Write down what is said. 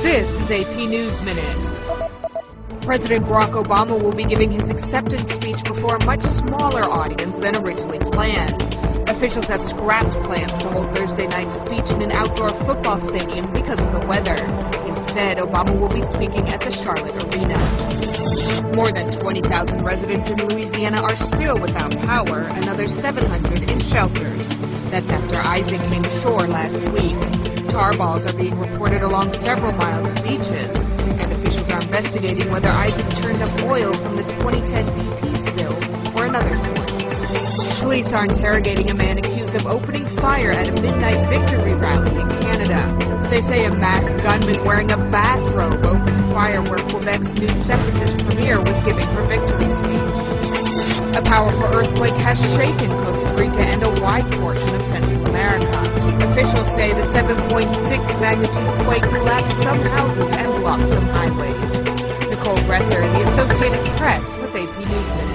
This is AP News Minute. President Barack Obama will be giving his acceptance speech before a much smaller audience than originally planned. Officials have scrapped plans to hold Thursday night's speech in an outdoor football stadium because of the weather. Instead, Obama will be speaking at the Charlotte Arena. More than 20,000 residents in Louisiana are still without power, another 700 in shelters. That's after Isaac came ashore last week. Tar balls are being reported along several miles of beaches, and officials are investigating whether Isaac turned up oil from the 2010 BP spill or another source. Police are interrogating a man accused of opening fire at a midnight victory rally in Canada. They say a masked gunman wearing a bathrobe opened fire where Quebec's new separatist premier was giving her victory speech. A powerful earthquake has shaken Costa Rica and a wide portion of Central America. Officials say the 7.6 magnitude quake collapsed some houses and blocked some highways. Nicole Rether, The Associated Press with AP News Minute.